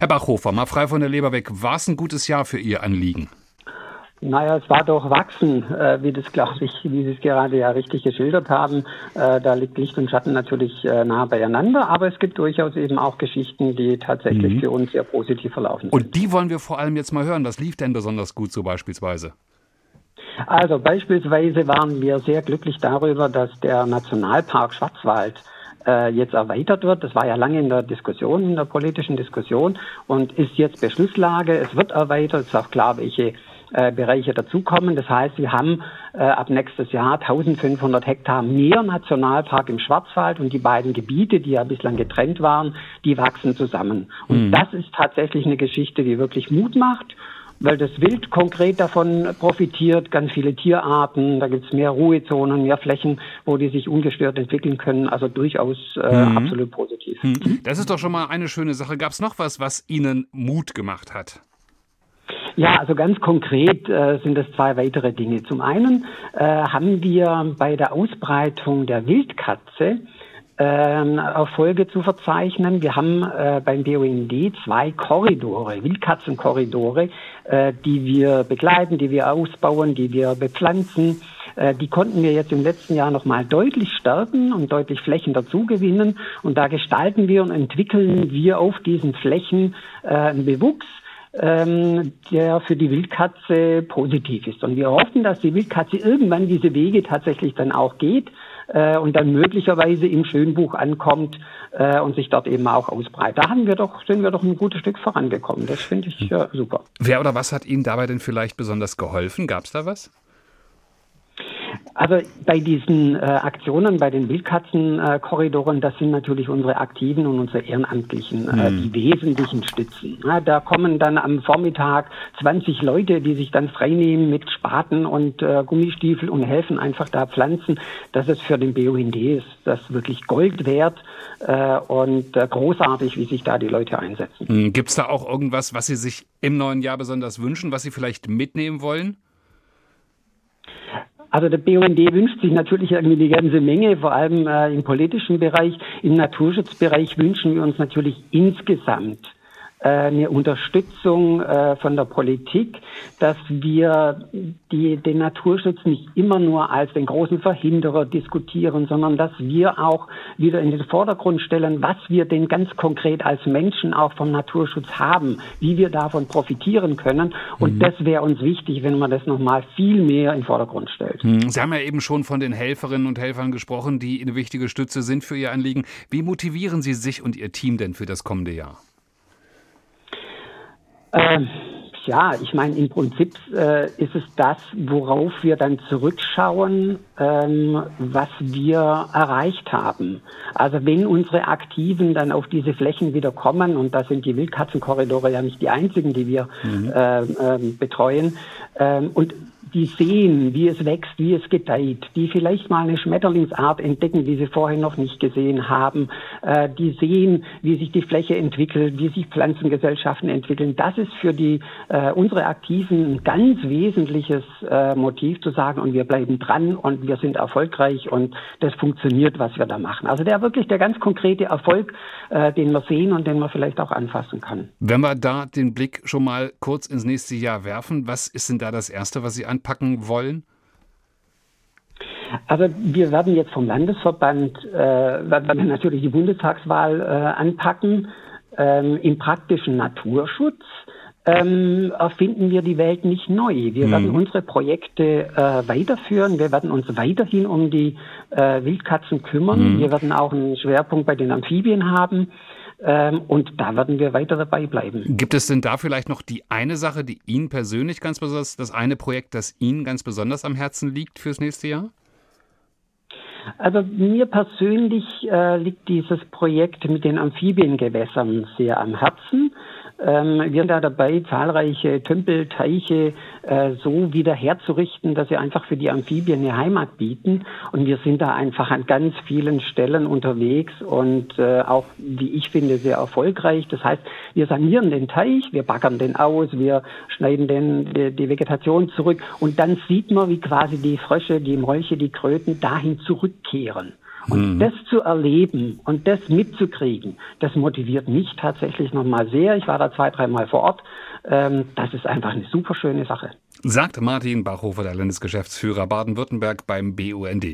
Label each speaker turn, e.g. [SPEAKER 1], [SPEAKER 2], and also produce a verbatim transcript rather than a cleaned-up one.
[SPEAKER 1] Herr Bachhofer, mal frei von der Leber weg, war es ein gutes Jahr für Ihr Anliegen?
[SPEAKER 2] Naja, es war durchwachsen, äh, wie das, glaube ich, wie Sie es gerade ja richtig geschildert haben. Äh, da liegt Licht und Schatten natürlich äh, nah beieinander, aber es gibt durchaus eben auch Geschichten, die tatsächlich mhm. für uns sehr positiv verlaufen sind.
[SPEAKER 1] Und die wollen wir vor allem jetzt mal hören. Was lief denn besonders gut so beispielsweise?
[SPEAKER 2] Also beispielsweise waren wir sehr glücklich darüber, dass der Nationalpark Schwarzwald äh, jetzt erweitert wird. Das war ja lange in der Diskussion, in der politischen Diskussion und ist jetzt Beschlusslage. Es wird erweitert, es ist auch klar, welche äh, Bereiche dazukommen. Das heißt, wir haben äh, ab nächstes Jahr eintausendfünfhundert Hektar mehr Nationalpark im Schwarzwald und die beiden Gebiete, die ja bislang getrennt waren, die wachsen zusammen. Und mhm. das ist tatsächlich eine Geschichte, die wirklich Mut macht, weil das Wild konkret davon profitiert, ganz viele Tierarten, da gibt es mehr Ruhezonen, mehr Flächen, wo die sich ungestört entwickeln können, also durchaus äh, mhm. absolut positiv.
[SPEAKER 1] Mhm. Das ist doch schon mal eine schöne Sache. Gab es noch was, was Ihnen Mut gemacht hat?
[SPEAKER 2] Ja, also ganz konkret äh, sind es zwei weitere Dinge. Zum einen äh, haben wir bei der Ausbreitung der Wildkatze Ähm, Erfolge zu verzeichnen. Wir haben äh, beim B U N D zwei Korridore, Wildkatzenkorridore, äh, die wir begleiten, die wir ausbauen, die wir bepflanzen. Äh, die konnten wir jetzt im letzten Jahr nochmal deutlich stärken und deutlich Flächen dazugewinnen. Und da gestalten wir und entwickeln wir auf diesen Flächen äh, einen Bewuchs, ähm, der für die Wildkatze positiv ist. Und wir hoffen, dass die Wildkatze irgendwann diese Wege tatsächlich dann auch geht äh, und dann möglicherweise im Schönbuch ankommt äh, und sich dort eben auch ausbreitet. Da haben wir doch, sind wir doch ein gutes Stück vorangekommen. Das finde ich äh, super.
[SPEAKER 1] Wer oder was hat Ihnen dabei denn vielleicht besonders geholfen? Gab es da was?
[SPEAKER 2] Also bei diesen äh, Aktionen, bei den Wildkatzenkorridoren, äh, das sind natürlich unsere Aktiven und unsere Ehrenamtlichen, äh, mhm. die wesentlichen Stützen. Ja, da kommen dann am Vormittag zwanzig Leute, die sich dann freinehmen mit Spaten und äh, Gummistiefel und helfen einfach da pflanzen. Das ist für den B U N D ist das wirklich Gold wert äh, und äh, großartig, wie sich da die Leute einsetzen.
[SPEAKER 1] Mhm. Gibt es da auch irgendwas, was Sie sich im neuen Jahr besonders wünschen, was Sie vielleicht mitnehmen wollen?
[SPEAKER 2] Also der B U N D wünscht sich natürlich irgendwie die ganze Menge, vor allem äh, im politischen Bereich. Im Naturschutzbereich wünschen wir uns natürlich insgesamt äh, eine Unterstützung äh, von der Politik, dass wir die, den Naturschutz nicht immer nur als den großen Verhinderer diskutieren, sondern dass wir auch wieder in den Vordergrund stellen, was wir denn ganz konkret als Menschen auch vom Naturschutz haben, wie wir davon profitieren können. Und mhm. das wäre uns wichtig, wenn man das nochmal viel mehr in den Vordergrund stellt.
[SPEAKER 1] Sie haben ja eben schon von den Helferinnen und Helfern gesprochen, die eine wichtige Stütze sind für Ihr Anliegen. Wie motivieren Sie sich und Ihr Team denn für das kommende Jahr?
[SPEAKER 2] Ähm, ja, ich meine, im Prinzip äh, ist es das, worauf wir dann zurückschauen, ähm, was wir erreicht haben. Also wenn unsere Aktiven dann auf diese Flächen wieder kommen, und da sind die Wildkatzenkorridore ja nicht die einzigen, die wir mhm. äh, äh, betreuen, ähm, und die sehen, wie es wächst, wie es gedeiht, die vielleicht mal eine Schmetterlingsart entdecken, die sie vorher noch nicht gesehen haben, äh, die sehen, wie sich die Fläche entwickelt, wie sich Pflanzengesellschaften entwickeln. Das ist für die äh, unsere Aktiven ein ganz wesentliches äh, Motiv zu sagen, und wir bleiben dran und wir sind erfolgreich und das funktioniert, was wir da machen. Also der wirklich der ganz konkrete Erfolg, äh, den wir sehen und den man vielleicht auch anfassen kann.
[SPEAKER 1] Wenn wir da den Blick schon mal kurz ins nächste Jahr werfen, was ist denn da das Erste, was Sie anpacken wollen?
[SPEAKER 2] Also wir werden jetzt vom Landesverband äh, werden wir natürlich die Bundestagswahl äh, anpacken. Ähm, Im praktischen Naturschutz ähm, erfinden wir die Welt nicht neu. Wir mhm. werden unsere Projekte äh, weiterführen. Wir werden uns weiterhin um die äh, Wildkatzen kümmern. Mhm. Wir werden auch einen Schwerpunkt bei den Amphibien haben. Ähm, und da werden wir weiter dabei bleiben.
[SPEAKER 1] Gibt es denn da vielleicht noch die eine Sache, die Ihnen persönlich ganz besonders, das eine Projekt, das Ihnen ganz besonders am Herzen liegt fürs nächste Jahr?
[SPEAKER 2] Also mir persönlich äh, liegt dieses Projekt mit den Amphibiengewässern sehr am Herzen. Ähm, wir sind da dabei, zahlreiche Tümpel, Teiche äh, so wieder herzurichten, dass sie einfach für die Amphibien eine Heimat bieten. Und wir sind da einfach an ganz vielen Stellen unterwegs und äh, auch, wie ich finde, sehr erfolgreich. Das heißt, wir sanieren den Teich, wir baggern den aus, wir schneiden den, die, die Vegetation zurück und dann sieht man, wie quasi die Frösche, die Molche, die Kröten dahin zurückkehren. Und
[SPEAKER 1] mhm.
[SPEAKER 2] das zu erleben und das mitzukriegen, das motiviert mich tatsächlich nochmal sehr. Ich war da zwei, dreimal vor Ort. Ähm, das ist einfach eine super schöne Sache.
[SPEAKER 1] Sagt Martin Bachhofer, der Landesgeschäftsführer Baden-Württemberg beim B U N D.